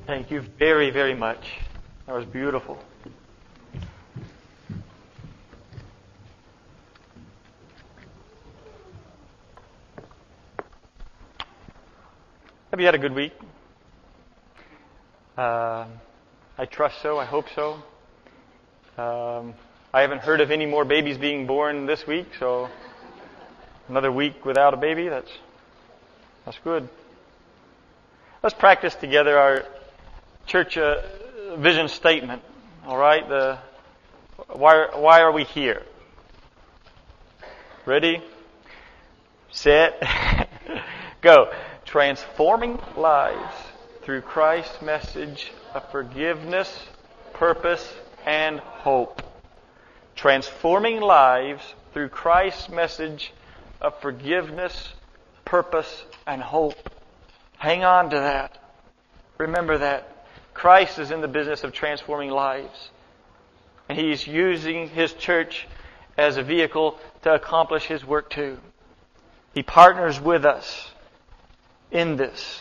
Thank you very, very much. That was beautiful. Have you had a good week? I trust so. I hope so. I haven't heard of any more babies being born this week, so another week without a baby, that's good. Let's practice together our church vision statement. All right? Why are we here? Ready? Set. Go. Transforming lives through Christ's message of forgiveness, purpose, and hope. Transforming lives through Christ's message of forgiveness, purpose, and hope. Hang on to that. Remember that. Christ is in the business of transforming lives. And He's using His church as a vehicle to accomplish His work too. He partners with us in this.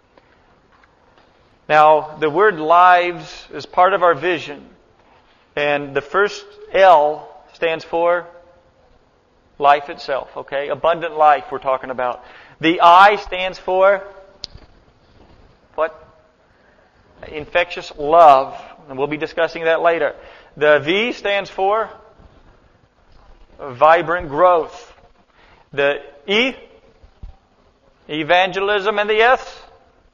Now, the word lives is part of our vision. And the first L stands for life itself, okay? Abundant life we're talking about. The I stands for what? Infectious love. And we'll be discussing that later. The V stands for vibrant growth. The E, evangelism, and the S,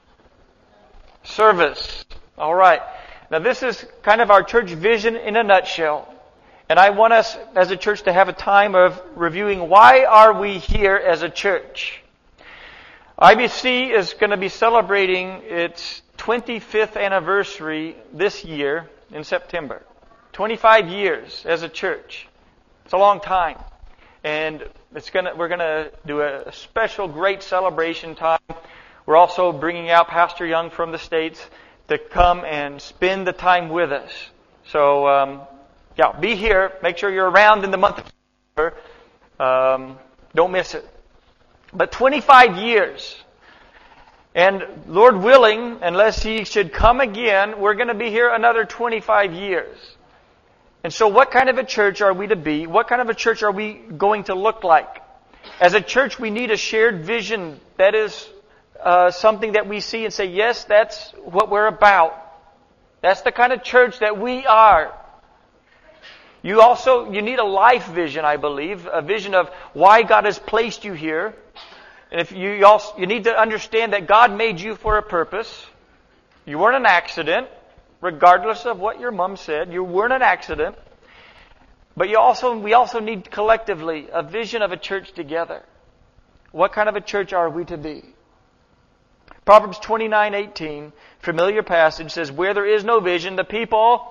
service. All right. Now this is kind of our church vision in a nutshell. And I want us as a church to have a time of reviewing why are we here as a church. IBC is going to be celebrating its 25th anniversary this year in September. 25 years as a church. It's a long time. And we're going to do a special great celebration time. We're also bringing out Pastor Young from the States to come and spend the time with us. So, be here. Make sure you're around in the month of September. Don't miss it. But 25 years. And Lord willing, unless He should come again, we're going to be here another 25 years. And so what kind of a church are we to be? What kind of a church are we going to look like? As a church, we need a shared vision that is something that we see and say, yes, that's what we're about. That's the kind of church that we are. You need a life vision, I believe, a vision of why God has placed you here. And if you need to understand that God made you for a purpose. You weren't an accident, regardless of what your mom said. You weren't an accident. But we also need collectively a vision of a church together. What kind of a church are we to be? Proverbs 29:18, familiar passage, says, where there is no vision, the people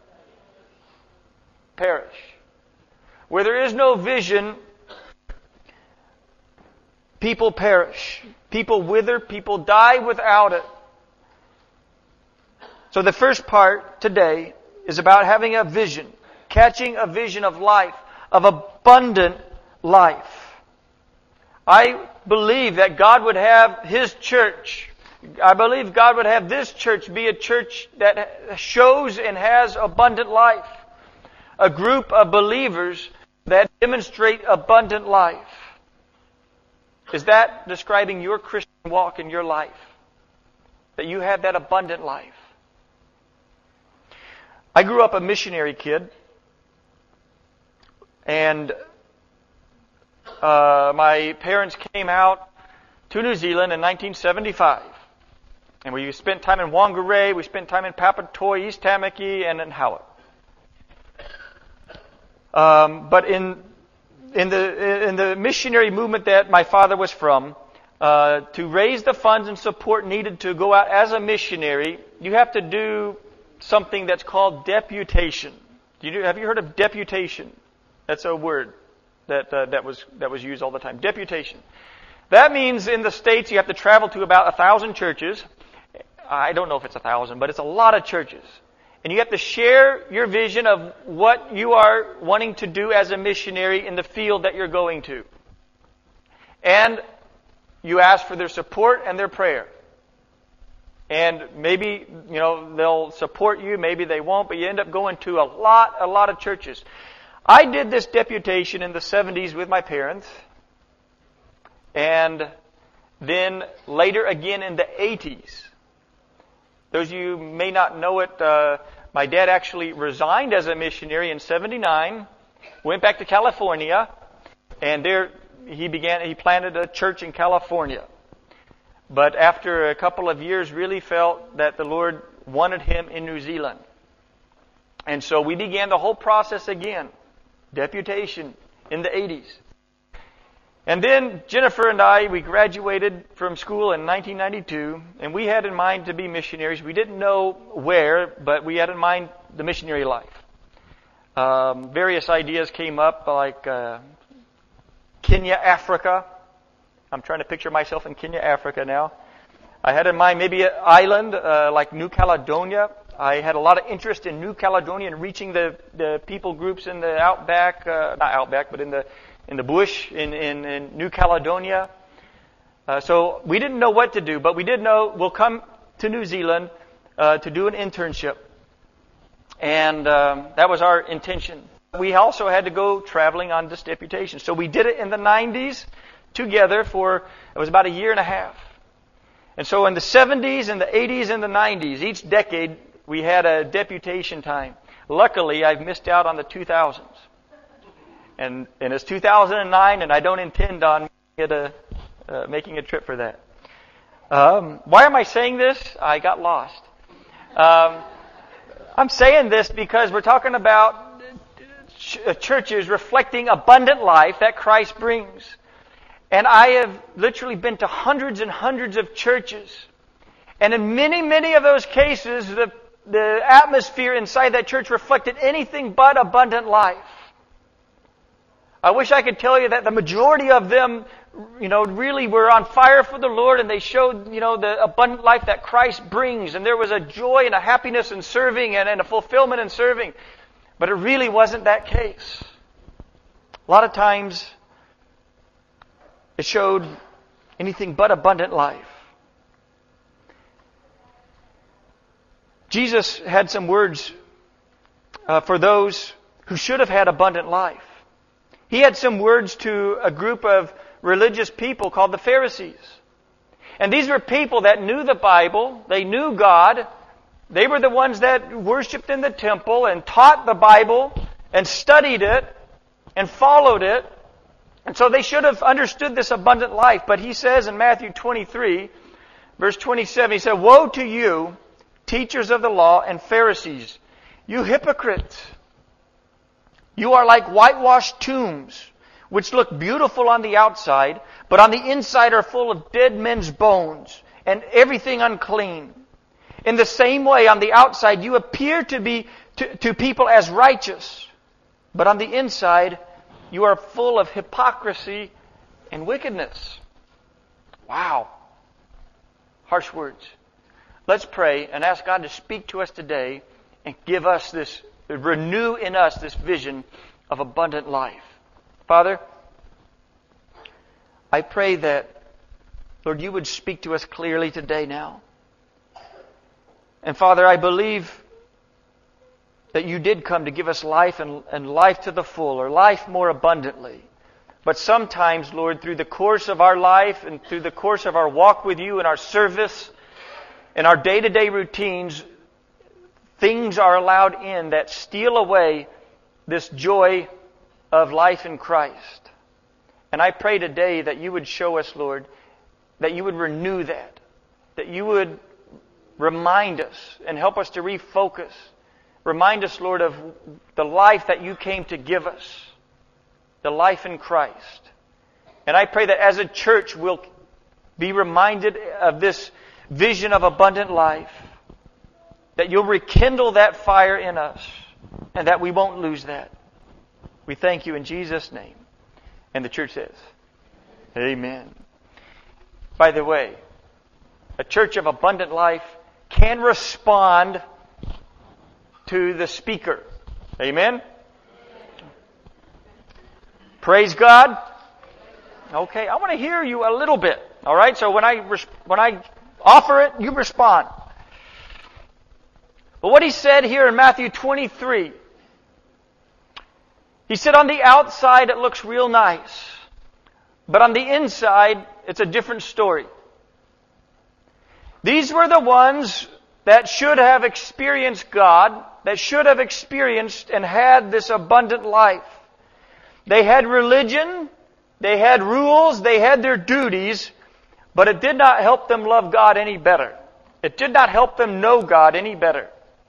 perish. Where there is no vision, people perish. People wither, people die without it. So the first part today is about having a vision, catching a vision of life, of abundant life. I believe that God would have His church. I believe God would have this church be a church that shows and has abundant life. A group of believers that demonstrate abundant life. Is that describing your Christian walk in your life? That you have that abundant life? I grew up a missionary kid. And my parents came out to New Zealand in 1975. And we spent time in Whangarei, we spent time in Papatoetoe, East Tamaki, and in Howitt. But in the missionary movement that my father was from, to raise the funds and support needed to go out as a missionary, you have to do something that's called deputation. Have you heard of deputation? That's a word that was used all the time. Deputation. That means in the States you have to travel to about 1,000 churches. I don't know if it's 1,000, but it's a lot of churches. And you have to share your vision of what you are wanting to do as a missionary in the field that you're going to. And you ask for their support and their prayer. And maybe, they'll support you, maybe they won't, but you end up going to a lot of churches. I did this deputation in the 70s with my parents, and then later again in the 80s. Those of you who may not know it, my dad actually resigned as a missionary in 79, went back to California, and there he planted a church in California. But after a couple of years, really felt that the Lord wanted him in New Zealand. And so we began the whole process again, deputation in the 80s. And then Jennifer and I, we graduated from school in 1992, and we had in mind to be missionaries. We didn't know where, but we had in mind the missionary life. Various ideas came up, like Kenya, Africa. I'm trying to picture myself in Kenya, Africa now. I had in mind maybe an island like New Caledonia. I had a lot of interest in New Caledonia and reaching the people groups in the outback, not outback, but in the bush in New Caledonia. So we didn't know what to do, but we did know we'll come to New Zealand to do an internship. And that was our intention. We also had to go traveling on this deputation. So we did it in the 90s together it was about a year and a half. And so in the 70s and the 80s and the 90s, each decade, we had a deputation time. Luckily, I've missed out on the 2000s. And it's 2009, and I don't intend on making a trip for that. Why am I saying this? I got lost. I'm saying this because we're talking about churches reflecting abundant life that Christ brings. And I have literally been to hundreds and hundreds of churches. And in many of those cases, the atmosphere inside that church reflected anything but abundant life. I wish I could tell you that the majority of them, really were on fire for the Lord, and they showed, the abundant life that Christ brings. And there was a joy and a happiness in serving and a fulfillment in serving. But it really wasn't that case. A lot of times, it showed anything but abundant life. Jesus had some words for those who should have had abundant life. He had some words to a group of religious people called the Pharisees. And these were people that knew the Bible, they knew God, they were the ones that worshiped in the temple and taught the Bible and studied it and followed it. And so they should have understood this abundant life. But he says in Matthew 23, verse 27, he said, "Woe to you, teachers of the law and Pharisees, you hypocrites! You are like whitewashed tombs, which look beautiful on the outside, but on the inside are full of dead men's bones and everything unclean. In the same way, on the outside, you appear to be to people as righteous, but on the inside, you are full of hypocrisy and wickedness." Wow. Harsh words. Let's pray and ask God to speak to us today and give us renew in us this vision of abundant life. Father, I pray that, Lord, you would speak to us clearly today now. And Father, I believe that you did come to give us life and life to the full, or life more abundantly. But sometimes, Lord, through the course of our life and through the course of our walk with you and our service and our day-to-day routines, things are allowed in that steal away this joy of life in Christ. And I pray today that you would show us, Lord, that you would renew that you would remind us and help us to refocus. Remind us, Lord, of the life that you came to give us, the life in Christ. And I pray that as a church we'll be reminded of this vision of abundant life, that you'll rekindle that fire in us, and that we won't lose that. We thank you in Jesus' name. And the church says, Amen. By the way, a church of abundant life can respond to the speaker. Amen? Praise God. Okay, I want to hear you a little bit. All right, so when I offer it, you respond. But what he said here in Matthew 23, he said on the outside it looks real nice, but on the inside it's a different story. These were the ones that should have experienced God, that should have experienced and had this abundant life. They had religion, they had rules, they had their duties, but it did not help them love God any better. It did not help them know God any better.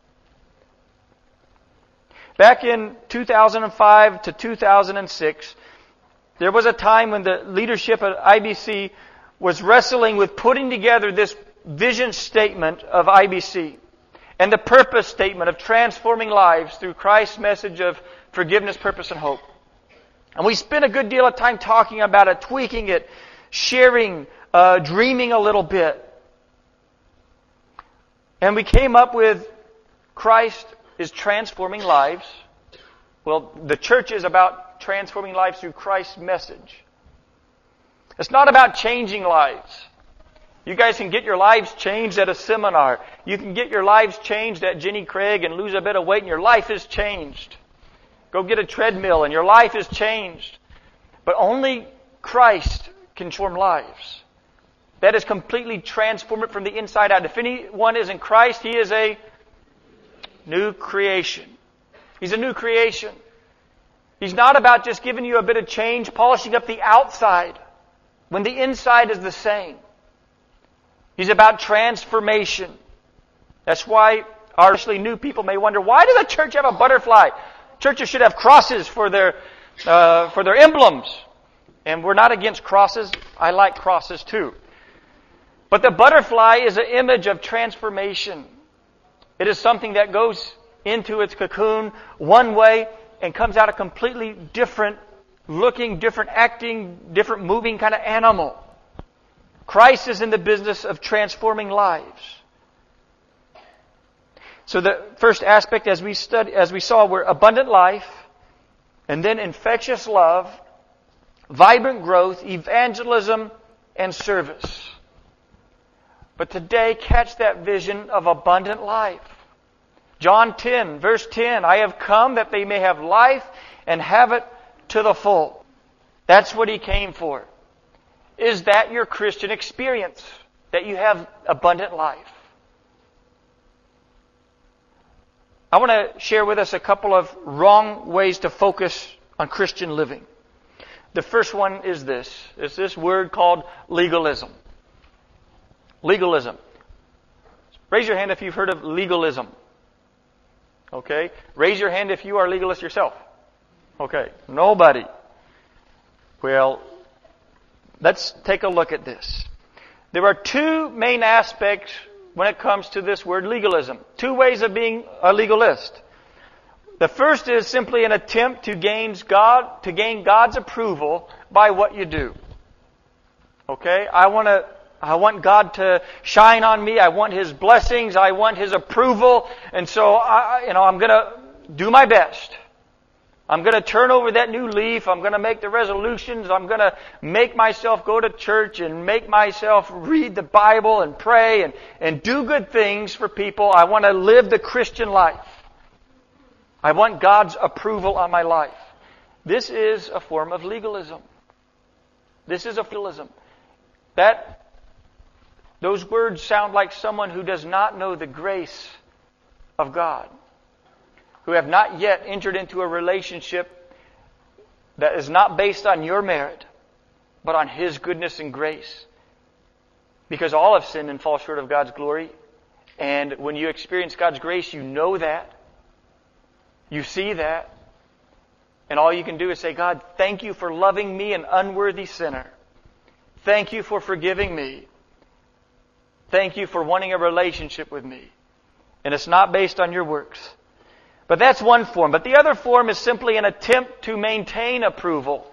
Back in 2005 to 2006, there was a time when the leadership at IBC was wrestling with putting together this vision statement of IBC and the purpose statement of transforming lives through Christ's message of forgiveness, purpose, and hope. And we spent a good deal of time talking about it, tweaking it, sharing, dreaming a little bit. And we came up with Christ is transforming lives. Well, the church is about transforming lives through Christ's message. It's not about changing lives. You guys can get your lives changed at a seminar. You can get your lives changed at Jenny Craig and lose a bit of weight and your life is changed. Go get a treadmill and your life is changed. But only Christ can transform lives. That is completely transformed from the inside out. If anyone is in Christ, he is a new creation. He's a new creation. He's not about just giving you a bit of change, polishing up the outside, when the inside is the same. He's about transformation. That's why our especially new people may wonder, why does the church have a butterfly? Churches should have crosses for their emblems. And we're not against crosses. I like crosses too. But the butterfly is an image of transformation. It is something that goes into its cocoon one way and comes out a completely different looking, different acting, different moving kind of animal. Christ is in the business of transforming lives. So the first aspect as we saw were abundant life, and then infectious love, vibrant growth, evangelism, and service. But today, catch that vision of abundant life. John 10, verse 10, I have come that they may have life and have it to the full. That's what He came for. Is that your Christian experience? That you have abundant life? I want to share with us a couple of wrong ways to focus on Christian living. The first one is this. It's this word called legalism. Legalism. Raise your hand if you've heard of legalism. Okay? Raise your hand if you are a legalist yourself. Okay. Nobody. Well, let's take a look at this. There are two main aspects when it comes to this word legalism. Two ways of being a legalist. The first is simply an attempt to gain God's approval by what you do. Okay? I want God to shine on me. I want His blessings. I want His approval. And so I'm going to do my best. I'm going to turn over that new leaf. I'm going to make the resolutions. I'm going to make myself go to church and make myself read the Bible and pray and do good things for people. I want to live the Christian life. I want God's approval on my life. This is a form of legalism. This is a legalism. Those words sound like someone who does not know the grace of God, who have not yet entered into a relationship that is not based on your merit, but on His goodness and grace. Because all have sinned and fall short of God's glory. And when you experience God's grace, you know that. You see that. And all you can do is say, God, thank you for loving me, an unworthy sinner. Thank you for forgiving me. Thank you for wanting a relationship with me. And it's not based on your works. But that's one form. But the other form is simply an attempt to maintain approval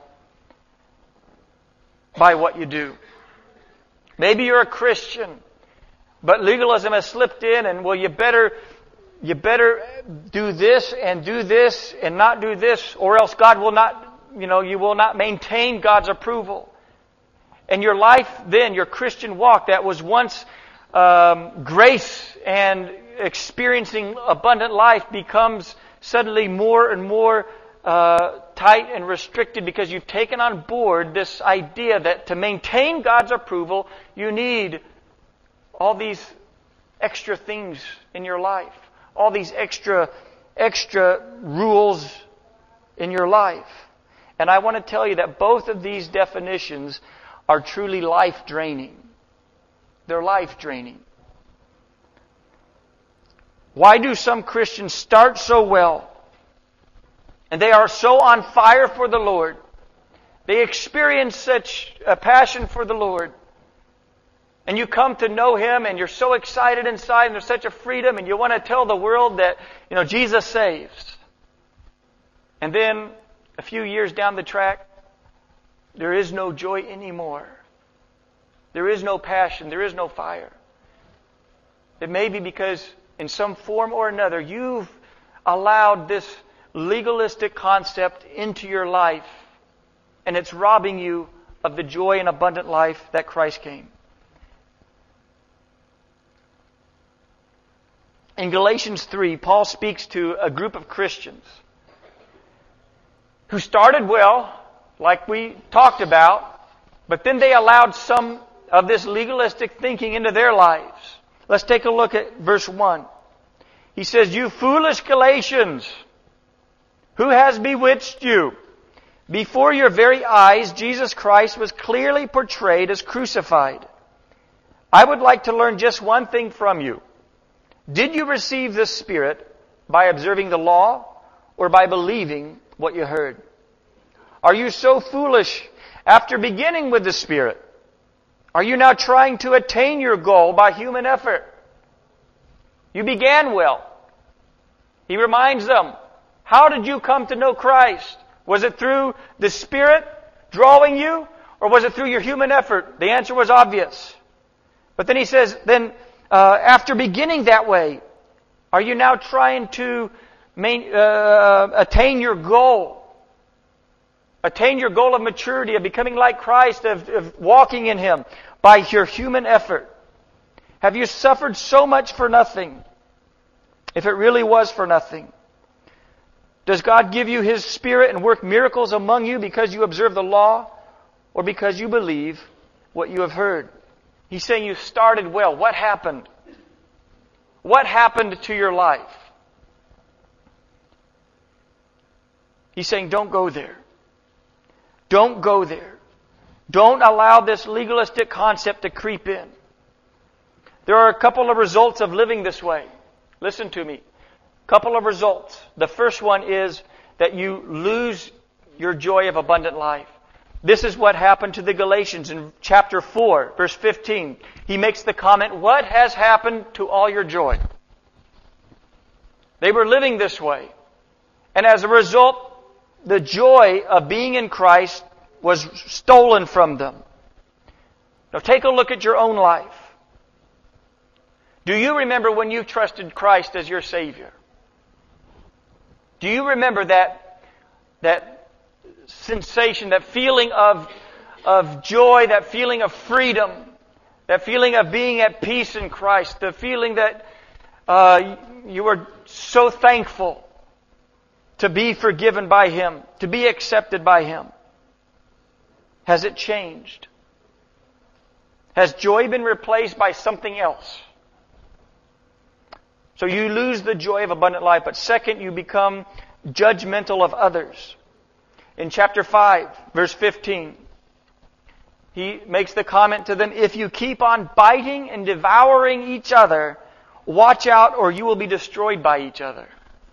by what you do. Maybe you're a Christian, but legalism has slipped in and, well, you better do this and not do this, or else God will not, you will not maintain God's approval. And your life then, your Christian walk that was once grace and experiencing abundant life becomes suddenly more and more tight and restricted because you've taken on board this idea that to maintain God's approval, you need all these extra things in your life, all these extra rules in your life. And I want to tell you that both of these definitions are truly life-draining. They're life-draining. Why do some Christians start so well? And they are so on fire for the Lord. They experience such a passion for the Lord. And you come to know Him and you're so excited inside and there's such a freedom and you want to tell the world that, Jesus saves. And then a few years down the track, there is no joy anymore. There is no passion. There is no fire. It may be because in some form or another you've allowed this legalistic concept into your life and it's robbing you of the joy and abundant life that Christ came. In Galatians 3, Paul speaks to a group of Christians who started well, like we talked about, but then they allowed some of this legalistic thinking into their lives. Let's take a look at verse 1. He says, "You foolish Galatians, who has bewitched you? Before your very eyes, Jesus Christ was clearly portrayed as crucified. I would like to learn just one thing from you. Did you receive the Spirit by observing the law or by believing what you heard? Are you so foolish after beginning with the Spirit? Are you now trying to attain your goal by human effort? You began well." He reminds them, how did you come to know Christ? Was it through the Spirit drawing you, or was it through your human effort? The answer was obvious. But then he says, after beginning that way, are you now trying to attain your goal? Attain your goal of maturity, of becoming like Christ, of walking in Him by your human effort. Have you suffered so much for nothing? If it really was for nothing. Does God give you His Spirit and work miracles among you because you observe the law or because you believe what you have heard? He's saying you started well. What happened? What happened to your life? He's saying don't go there. Don't go there. Don't allow this legalistic concept to creep in. There are a couple of results of living this way. Listen to me. A couple of results. The first one is that you lose your joy of abundant life. This is what happened to the Galatians in chapter 4, verse 15. He makes the comment, "What has happened to all your joy?" They were living this way. And as a result, the joy of being in Christ was stolen from them. Now take a look at your own life. Do you remember when you trusted Christ as your Savior? Do you remember that sensation, that feeling of joy, that feeling of freedom, that feeling of being at peace in Christ, the feeling that you were so thankful to be forgiven by Him, to be accepted by Him? Has it changed? Has joy been replaced by something else? So you lose the joy of abundant life. But second, you become judgmental of others. In chapter 5, verse 15, he makes the comment to them, "If you keep on biting and devouring each other, watch out or you will be destroyed by each other."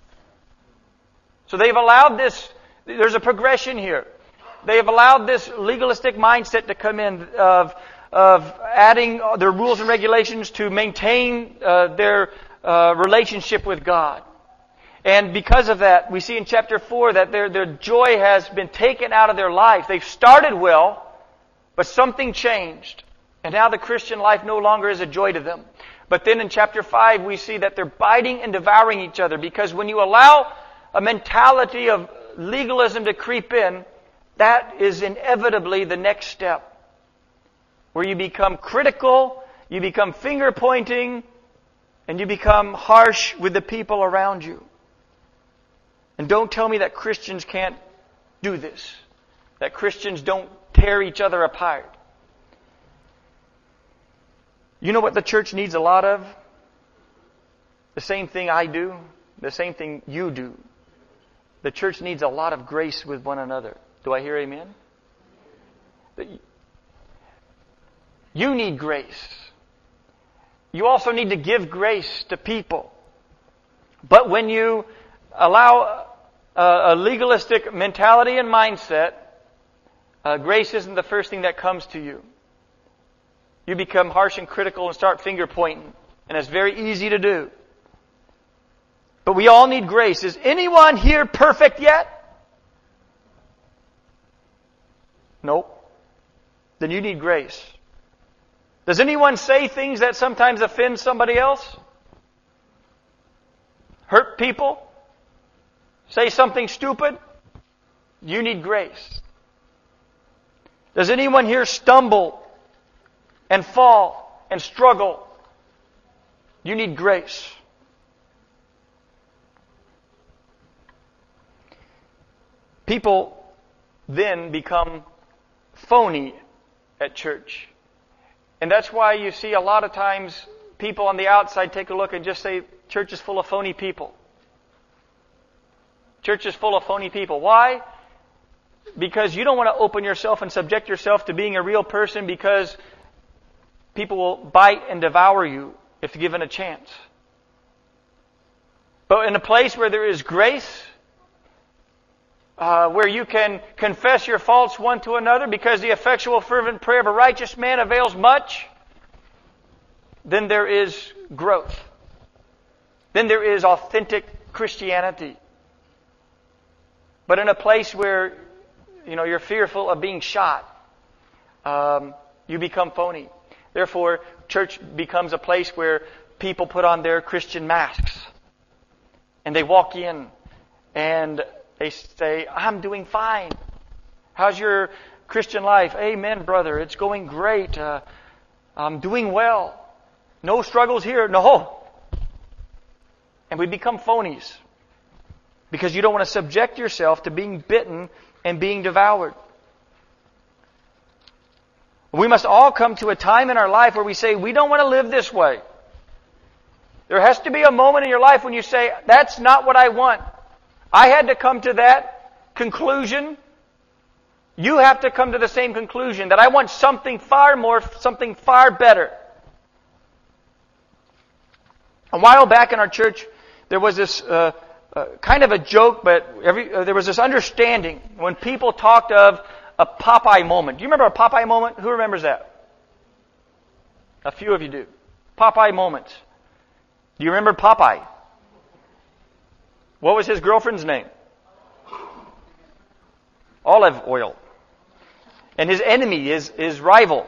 So they've allowed this, there's a progression here. They have allowed this legalistic mindset to come in of adding their rules and regulations to maintain their relationship with God. And because of that, we see in chapter 4 that their joy has been taken out of their life. They've started well, but something changed. And now the Christian life no longer is a joy to them. But then in chapter 5, we see that they're biting and devouring each other. Because when you allow a mentality of legalism to creep in, that is inevitably the next step. Where you become critical, you become finger-pointing, and you become harsh with the people around you. And don't tell me that Christians can't do this, that Christians don't tear each other apart. You know what the church needs a lot of? The same thing I do, the same thing you do. The church needs a lot of grace with one another. Do I hear amen? You need grace. You also need to give grace to people. But when you allow a legalistic mentality and mindset, grace isn't the first thing that comes to you. You become harsh and critical and start finger pointing. And it's very easy to do. But we all need grace. Is anyone here perfect yet? Nope. Then you need grace. Does anyone say things that sometimes offend somebody else? Hurt people? Say something stupid? You need grace. Does anyone here stumble and fall and struggle? You need grace. People then become phony at church. And that's why you see a lot of times people on the outside take a look and just say, church is full of phony people. Church is full of phony people. Why? Because you don't want to open yourself and subject yourself to being a real person, because people will bite and devour you if given a chance. But in a place where there is grace, where you can confess your faults one to another, because the effectual fervent prayer of a righteous man avails much, then there is growth. Then there is authentic Christianity. But in a place where, you're fearful of being shot, you become phony. Therefore, church becomes a place where people put on their Christian masks. And they walk in and they say, I'm doing fine. How's your Christian life? Amen, brother. It's going great. I'm doing well. No struggles here. No. And we become phonies because you don't want to subject yourself to being bitten and being devoured. We must all come to a time in our life where we say, we don't want to live this way. There has to be a moment in your life when you say, that's not what I want. I had to come to that conclusion. You have to come to the same conclusion, that I want something far more, something far better. A while back in our church, there was this kind of a joke, but there was this understanding when people talked of a Popeye moment. Do you remember a Popeye moment? Who remembers that? A few of you do. Popeye moments. Do you remember Popeye? What was his girlfriend's name? Olive Oil. And his enemy, his rival.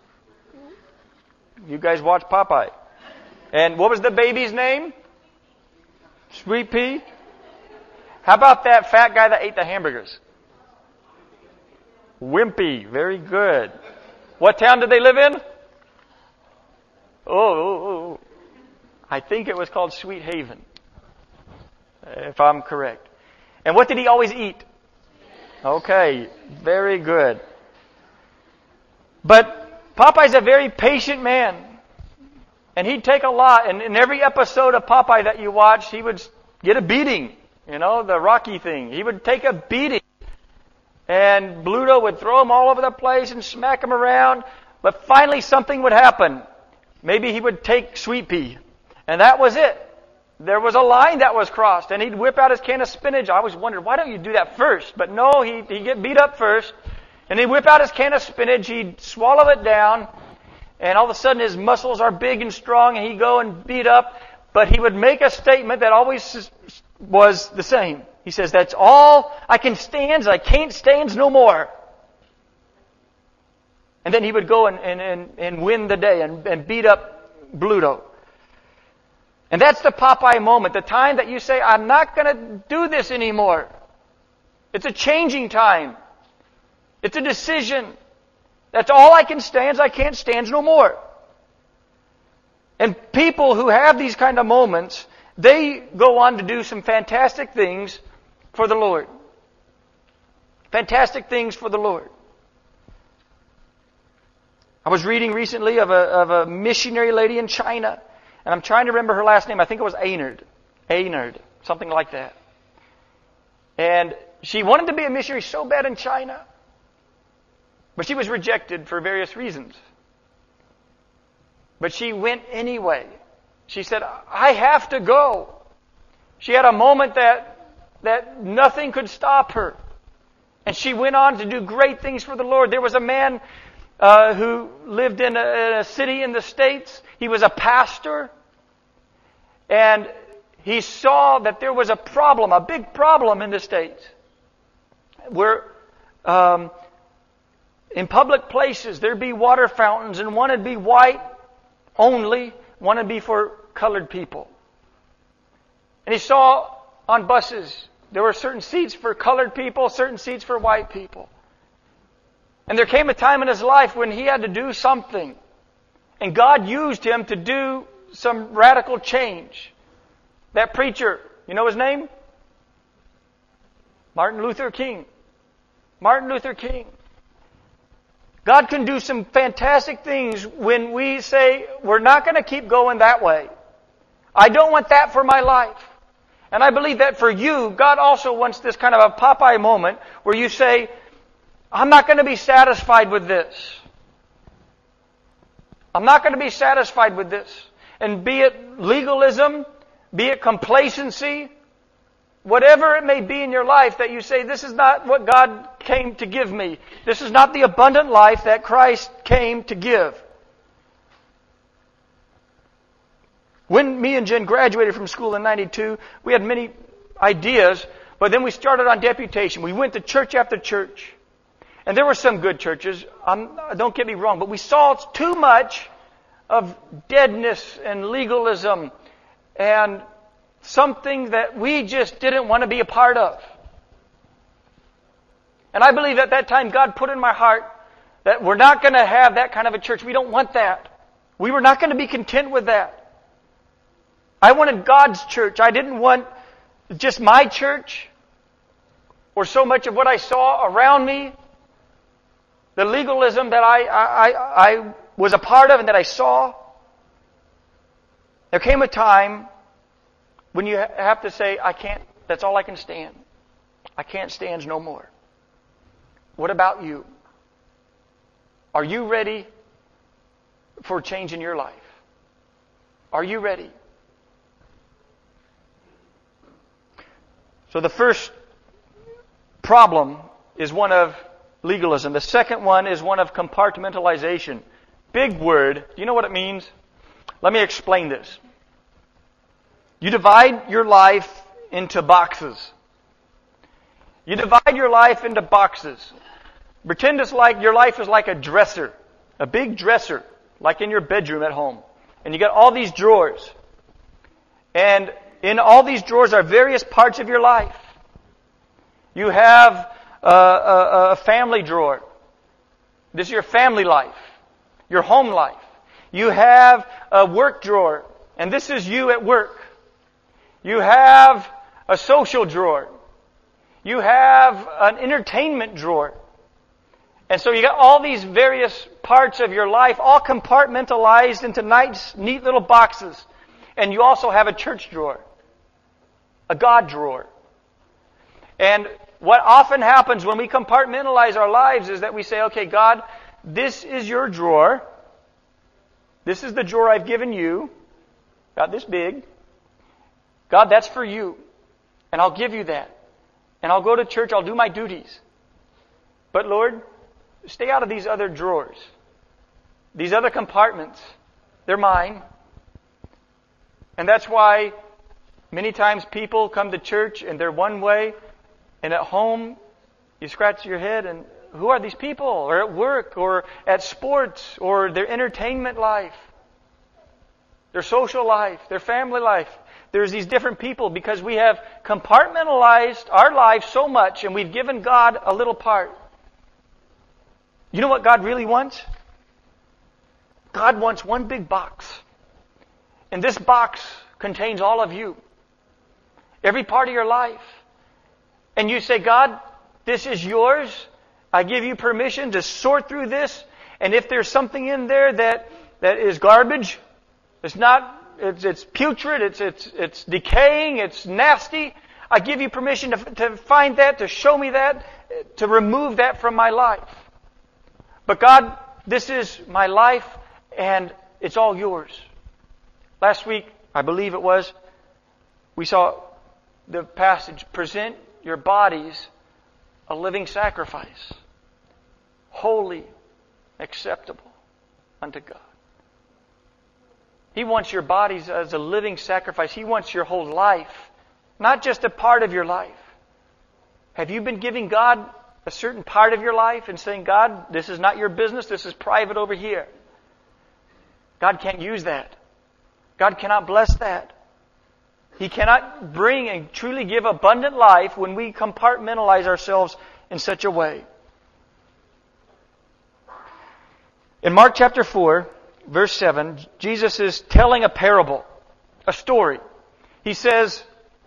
You guys watch Popeye. And what was the baby's name? Sweet Pea. How about that fat guy that ate the hamburgers? Wimpy. Very good. What town did they live in? Oh. I think it was called Sweet Haven, if I'm correct. And what did he always eat? Okay, very good. But Popeye's a very patient man. And he'd take a lot. And in every episode of Popeye that you watched, he would get a beating. The Rocky thing. He would take a beating. And Bluto would throw him all over the place and smack him around. But finally something would happen. Maybe he would take Sweet Pea. And that was it. There was a line that was crossed. And he'd whip out his can of spinach. I always wondered, why don't you do that first? But no, he'd get beat up first. And he'd whip out his can of spinach. He'd swallow it down. And all of a sudden his muscles are big and strong. And he'd go and beat up. But he would make a statement that always was the same. He says, that's all I can stand. I can't stand no more. And then he would go and win the day and beat up Bluto. And that's the Popeye moment, the time that you say, I'm not going to do this anymore. It's a changing time. It's a decision. That's all I can stand. I can't stand no more. And people who have these kind of moments, they go on to do some fantastic things for the Lord. Fantastic things for the Lord. I was reading recently of a missionary lady in China, and I'm trying to remember her last name. I think it was Aynard, something like that. And she wanted to be a missionary so bad in China, but she was rejected for various reasons. But she went anyway. She said, I have to go. She had a moment that nothing could stop her. And she went on to do great things for the Lord. There was a man who lived in a city in the States. He was a pastor. And he saw that there was a problem, a big problem in the States, where in public places there'd be water fountains, and one would be white only, one would be for colored people. And he saw on buses there were certain seats for colored people, certain seats for white people. And there came a time in his life when he had to do something. And God used him to do some radical change. That preacher, you know his name? Martin Luther King. Martin Luther King. God can do some fantastic things when we say, we're not going to keep going that way. I don't want that for my life. And I believe that for you, God also wants this kind of a Popeye moment where you say, I'm not going to be satisfied with this. I'm not going to be satisfied with this. And be it legalism, be it complacency, whatever it may be in your life that you say, this is not what God came to give me. This is not the abundant life that Christ came to give. When me and Jen graduated from school in 92, we had many ideas, but then we started on deputation. We went to church after church. And there were some good churches, don't get me wrong, but we saw too much of deadness and legalism and something that we just didn't want to be a part of. And I believe at that time God put in my heart that we're not going to have that kind of a church. We don't want that. We were not going to be content with that. I wanted God's church. I didn't want just my church or so much of what I saw around me. The legalism that I was a part of and that I saw. There came a time when you have to say, I can't, that's all I can stand. I can't stand no more. What about you? Are you ready for change in your life? Are you ready? So the first problem is one of legalism. The second one is one of compartmentalization. Big word. Do you know what it means? Let me explain this. You divide your life into boxes. You divide your life into boxes. Pretend it's like your life is like a dresser. A big dresser, like in your bedroom at home. And you got all these drawers. And in all these drawers are various parts of your life. You have a family drawer. This is your family life, your home life. You have a work drawer, and this is you at work. You have a social drawer. You have an entertainment drawer. And so you got all these various parts of your life all compartmentalized into nice, neat little boxes. And you also have a church drawer, a God drawer. And what often happens when we compartmentalize our lives is that we say, okay, God, this is your drawer. This is the drawer I've given you. About this big. God, that's for you. And I'll give you that. And I'll go to church, I'll do my duties. But Lord, stay out of these other drawers. These other compartments. They're mine. And that's why many times people come to church and they're one way, and at home you scratch your head and who are these people? Or at work, or at sports, or their entertainment life, their social life, their family life. There's these different people because we have compartmentalized our lives so much and we've given God a little part. You know what God really wants? God wants one big box. And this box contains all of you. Every part of your life. And you say, God, this is yours. I give you permission to sort through this. And if there's something in there that is garbage, it's putrid, it's decaying, it's nasty, I give you permission to find that, to show me that, to remove that from my life. But God, this is my life and it's all yours. Last week, I believe it was, we saw the passage, present your bodies a living sacrifice, holy, acceptable unto God. He wants your bodies as a living sacrifice. He wants your whole life, not just a part of your life. Have you been giving God a certain part of your life and saying, God, this is not your business, this is private over here? God can't use that. God cannot bless that. He cannot bring and truly give abundant life when we compartmentalize ourselves in such a way. In Mark chapter 4, verse 7, Jesus is telling a parable, a story. He says,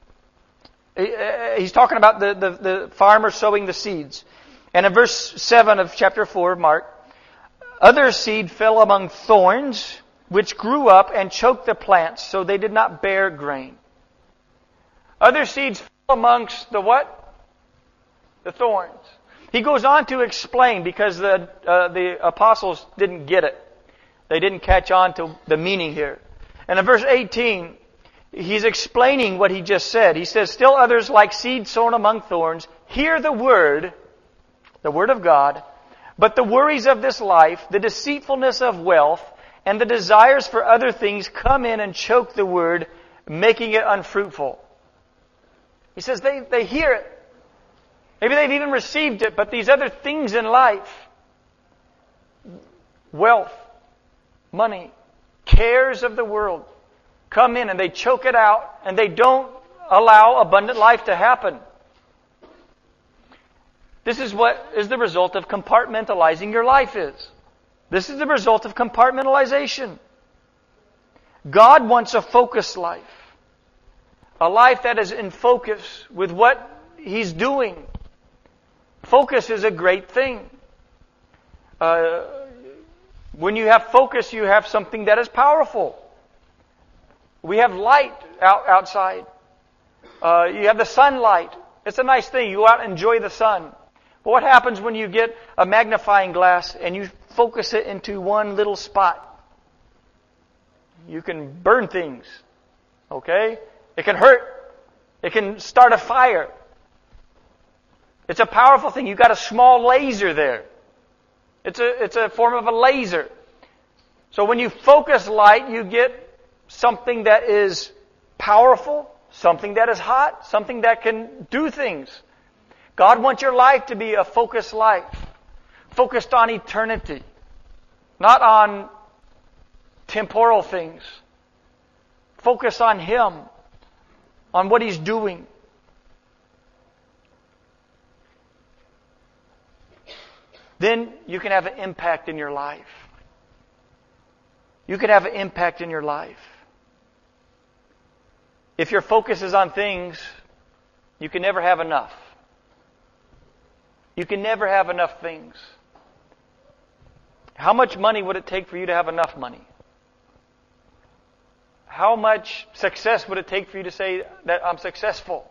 he's talking about the farmer sowing the seeds. And in verse 7 of chapter 4 of Mark, other seed fell among thorns, which grew up and choked the plants, so they did not bear grain. Other seeds fell amongst the what? The thorns. He goes on to explain, because the apostles didn't get it. They didn't catch on to the meaning here. And in verse 18, he's explaining what he just said. He says, still others, like seed sown among thorns, hear the word of God, but the worries of this life, the deceitfulness of wealth, and the desires for other things come in and choke the word, making it unfruitful. He says they hear it. Maybe they've even received it, but these other things in life, wealth, money, cares of the world, come in and they choke it out, and they don't allow abundant life to happen. This is what is the result of compartmentalizing your life is. This is the result of compartmentalization. God wants a focused life. A life that is in focus with what He's doing. Focus is a great thing. When you have focus, you have something that is powerful. We have light outside. You have the sunlight. It's a nice thing. You go out and enjoy the sun. But what happens when you get a magnifying glass and you focus it into one little spot? You can burn things. Okay? It can hurt. It can start a fire. It's a powerful thing. You've got a small laser there. It's a form of a laser. So when you focus light, you get something that is powerful, something that is hot, something that can do things. God wants your life to be a focused life, focused on eternity, not on temporal things. Focus on Him, on what He's doing. Then you can have an impact in your life. You can have an impact in your life. If your focus is on things, you can never have enough. You can never have enough things. How much money would it take for you to have enough money? How much success would it take for you to say that I'm successful?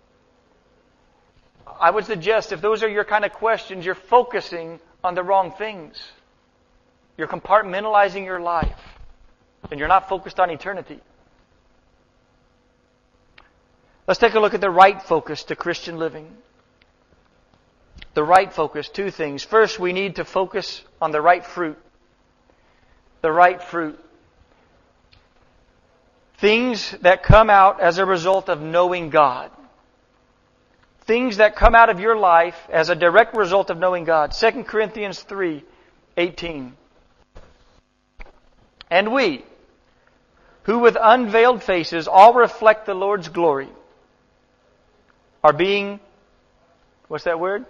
I would suggest if those are your kind of questions, you're focusing on the wrong things. You're compartmentalizing your life. And you're not focused on eternity. Let's take a look at the right focus to Christian living. The right focus, two things. First, we need to focus on the right fruit. The right fruit. Things that come out as a result of knowing God. Things that come out of your life as a direct result of knowing God. 2 Corinthians 3:18. And we, who with unveiled faces all reflect the Lord's glory, are being, what's that word?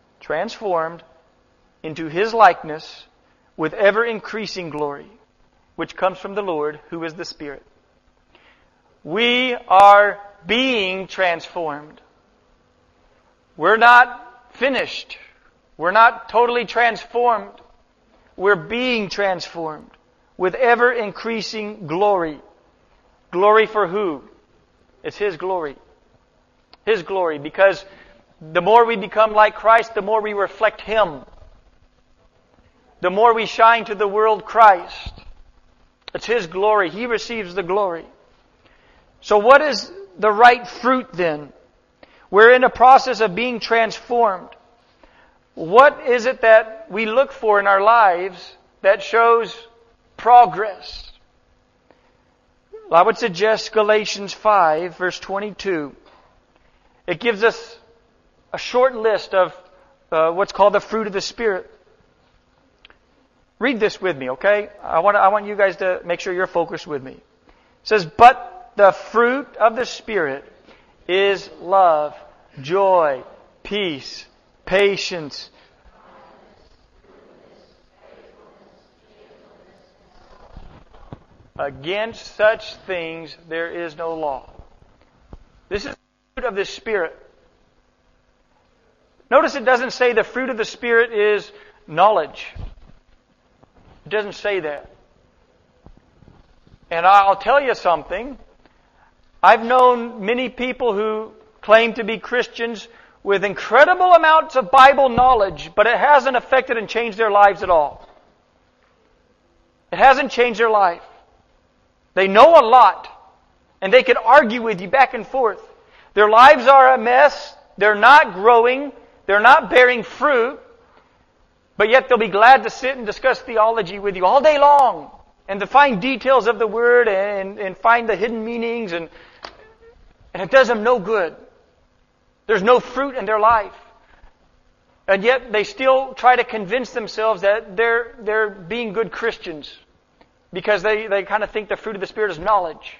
Transformed into His likeness with ever increasing glory, which comes from the Lord, who is the Spirit. We are being transformed. We're not finished. We're not totally transformed. We're being transformed with ever increasing glory. Glory for who? It's His glory. His glory, because the more we become like Christ, the more we reflect Him. The more we shine to the world Christ. It's His glory. He receives the glory. So what is the right fruit then? We're in a process of being transformed. What is it that we look for in our lives that shows progress? Well, I would suggest Galatians 5, verse 22. It gives us a short list of what's called the fruit of the Spirit. Read this with me, okay? I want you guys to make sure you're focused with me. It says, "But the fruit of the Spirit is love, joy, peace, patience." Against such things there is no law. This is the fruit of the Spirit. Notice it doesn't say the fruit of the Spirit is knowledge. It doesn't say that. And I'll tell you something. I've known many people who claim to be Christians with incredible amounts of Bible knowledge, but it hasn't affected and changed their lives at all. It hasn't changed their life. They know a lot, and they could argue with you back and forth. Their lives are a mess. They're not growing. They're not bearing fruit. But yet they'll be glad to sit and discuss theology with you all day long, and to find details of the Word and find the hidden meanings, and it does them no good. There's no fruit in their life. And yet they still try to convince themselves that they're being good Christians, because they kind of think the fruit of the Spirit is knowledge.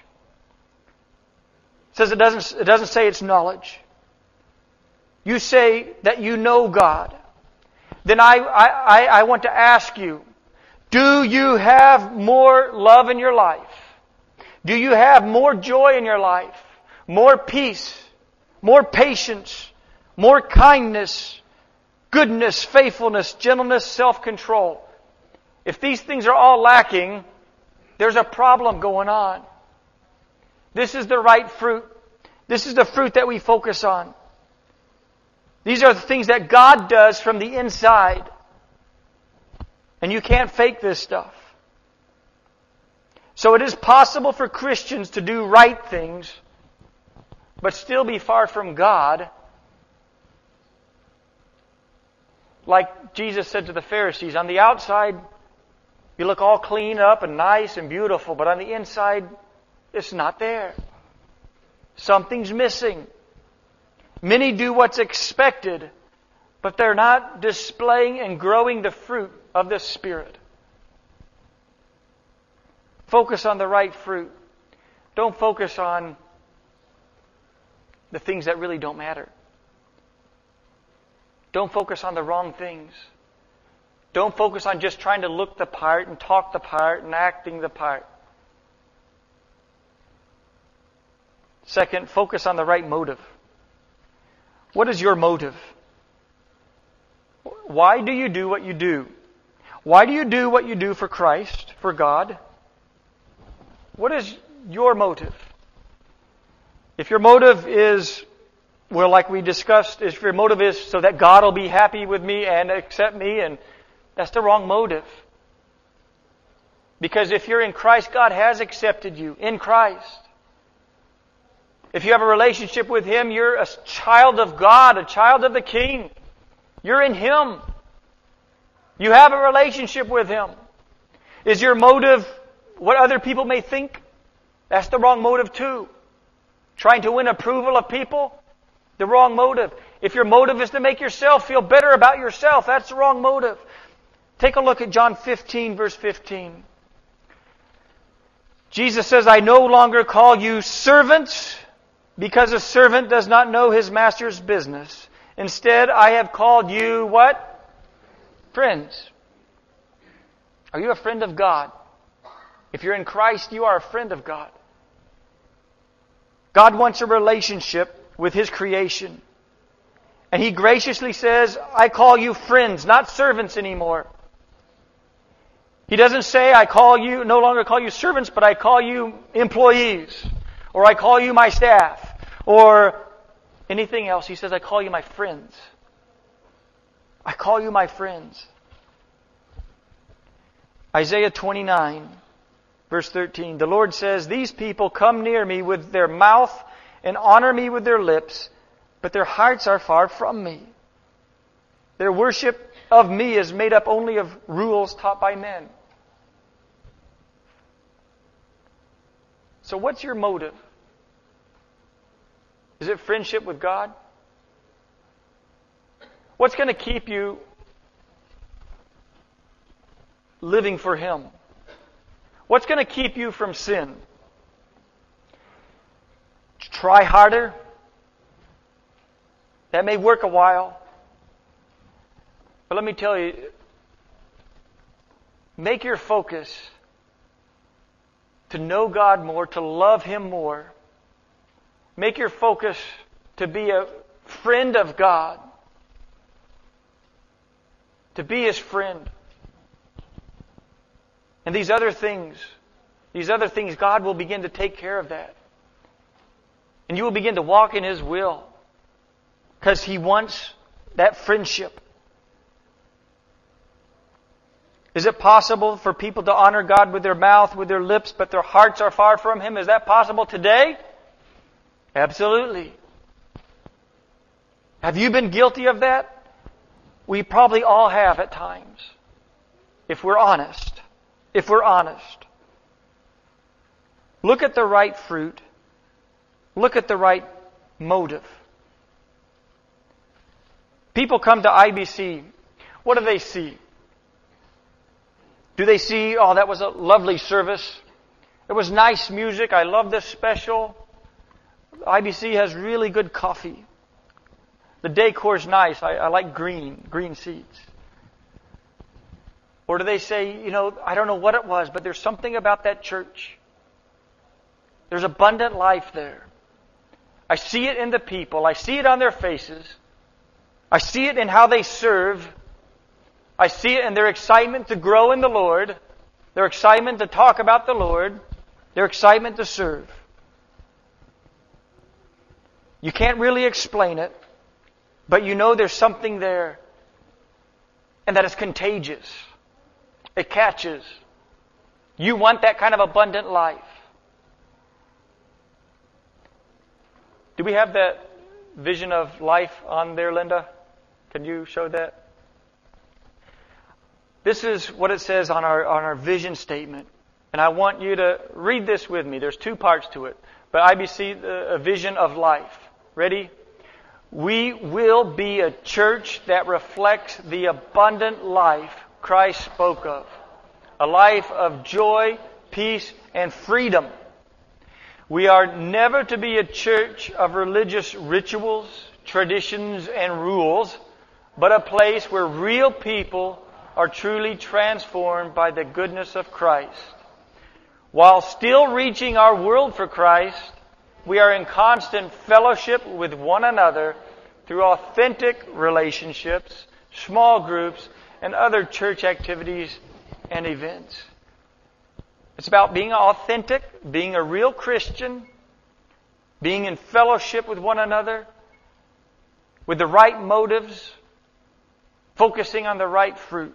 It says it doesn't say it's knowledge. You say that you know God. Then I want to ask you, do you have more love in your life? Do you have more joy in your life? More peace? More patience? More kindness? Goodness, faithfulness, gentleness, self-control? If these things are all lacking, there's a problem going on. This is the right fruit. This is the fruit that we focus on. These are the things that God does from the inside. And you can't fake this stuff. So it is possible for Christians to do right things, but still be far from God. Like Jesus said to the Pharisees, on the outside, you look all clean up and nice and beautiful, but on the inside, it's not there. Something's missing. Many do what's expected, but they're not displaying and growing the fruit of the Spirit. Focus on the right fruit. Don't focus on the things that really don't matter. Don't focus on the wrong things. Don't focus on just trying to look the part and talk the part and acting the part. Second, focus on the right motive. What is your motive? Why do you do what you do? Why do you do what you do for Christ, for God? What is your motive? If your motive is, well, like we discussed, if your motive is so that God will be happy with me and accept me, and that's the wrong motive. Because if you're in Christ, God has accepted you in Christ. If you have a relationship with Him, you're a child of God, a child of the King. You're in Him. You have a relationship with Him. Is your motive what other people may think? That's the wrong motive too. Trying to win approval of people? The wrong motive. If your motive is to make yourself feel better about yourself, that's the wrong motive. Take a look at John 15, verse 15. Jesus says, I no longer call you servants, because a servant does not know his master's business. Instead, I have called you what? Friends. Are you a friend of God? If you're in Christ, you are a friend of God. God wants a relationship with His creation. And He graciously says, I call you friends, not servants anymore. He doesn't say, no longer call you servants, but I call you employees. Or I call you my staff. Or anything else. He says, I call you my friends. I call you my friends. Isaiah 29, verse 13. The Lord says, these people come near me with their mouth and honor me with their lips, but their hearts are far from me. Their worship of me is made up only of rules taught by men. So what's your motive? Is it friendship with God? What's going to keep you living for Him? What's going to keep you from sin? Try harder. That may work a while. But let me tell you, make your focus to know God more, to love Him more. Make your focus to be a friend of God. To be His friend. And these other things, God will begin to take care of that. And you will begin to walk in His will. Because He wants that friendship. Is it possible for people to honor God with their mouth, with their lips, but their hearts are far from Him? Is that possible today? Absolutely. Have you been guilty of that? We probably all have at times. If we're honest. If we're honest. Look at the right fruit. Look at the right motive. People come to IBC. What do they see? Do they see, oh, that was a lovely service. It was nice music. I love this special. IBC has really good coffee. The decor's nice. I like green seats. Or do they say, I don't know what it was, but there's something about that church. There's abundant life there. I see it in the people. I see it on their faces. I see it in how they serve. I see it in their excitement to grow in the Lord, their excitement to talk about the Lord, their excitement to serve. You can't really explain it, but you know there's something there, and that is contagious. It catches. You want that kind of abundant life. Do we have that vision of life on there, Linda? Can you show that? This is what it says on our vision statement. And I want you to read this with me. There's two parts to it. But IBC, a vision of life. Ready? We will be a church that reflects the abundant life Christ spoke of. A life of joy, peace, and freedom. We are never to be a church of religious rituals, traditions, and rules, but a place where real people are truly transformed by the goodness of Christ. While still reaching our world for Christ, we are in constant fellowship with one another through authentic relationships, small groups, and other church activities and events. It's about being authentic, being a real Christian, being in fellowship with one another, with the right motives, focusing on the right fruit.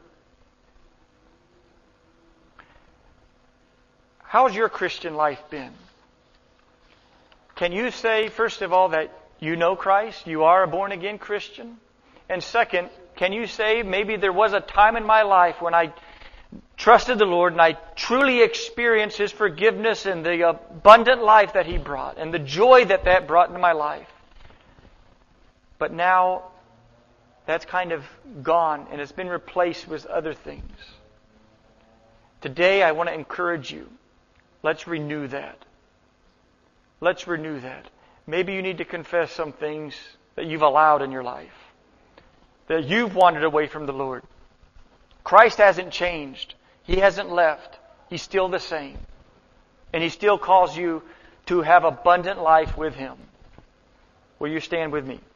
How's your Christian life been? Can you say, first of all, that you know Christ? You are a born-again Christian? And second, can you say, maybe there was a time in my life when I trusted the Lord and I truly experienced His forgiveness and the abundant life that He brought and the joy that brought into my life. But now that's kind of gone and it's been replaced with other things. Today I want to encourage you. Let's renew that. Let's renew that. Maybe you need to confess some things that you've allowed in your life. That you've wandered away from the Lord. Christ hasn't changed. He hasn't left. He's still the same. And He still calls you to have abundant life with Him. Will you stand with me?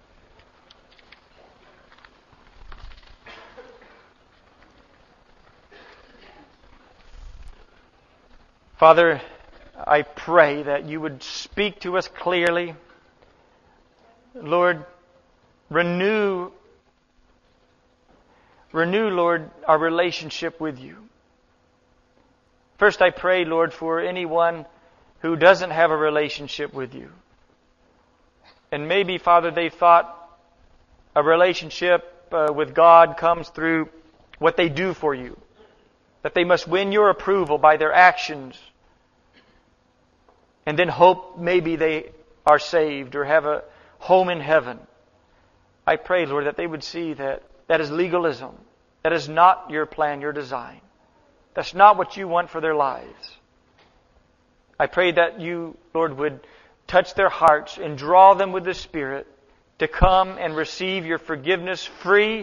Father, I pray that you would speak to us clearly. Lord, renew, Lord, our relationship with you. First, I pray, Lord, for anyone who doesn't have a relationship with you. And maybe, Father, they thought a relationship with God comes through what they do for you. That they must win your approval by their actions. And then hope maybe they are saved or have a home in heaven. I pray, Lord, that they would see that that is legalism. That is not your plan, your design. That's not what you want for their lives. I pray that you, Lord, would touch their hearts and draw them with the Spirit to come and receive your forgiveness free,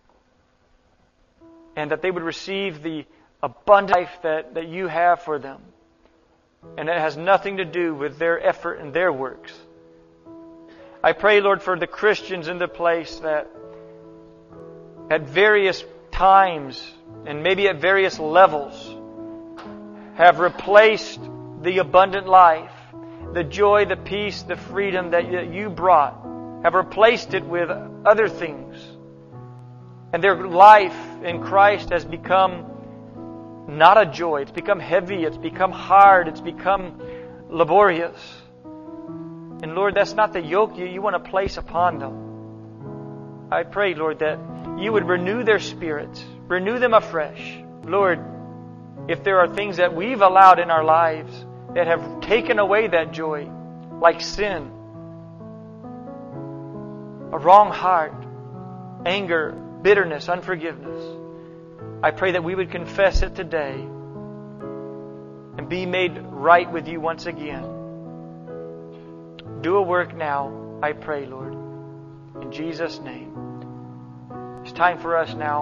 and that they would receive the abundant life that you have for them. And it has nothing to do with their effort and their works. I pray, Lord, for the Christians in the place that at various times and maybe at various levels have replaced the abundant life, the joy, the peace, the freedom that you brought, have replaced it with other things. And their life in Christ has become not a joy. It's become heavy. It's become hard. It's become laborious. And Lord, that's not the yoke you want to place upon them. I pray, Lord, that you would renew their spirits, renew them afresh. Lord, if there are things that we've allowed in our lives that have taken away that joy, like sin, a wrong heart, anger, bitterness, unforgiveness, I pray that we would confess it today and be made right with you once again. Do a work now, I pray, Lord, in Jesus' name. It's time for us now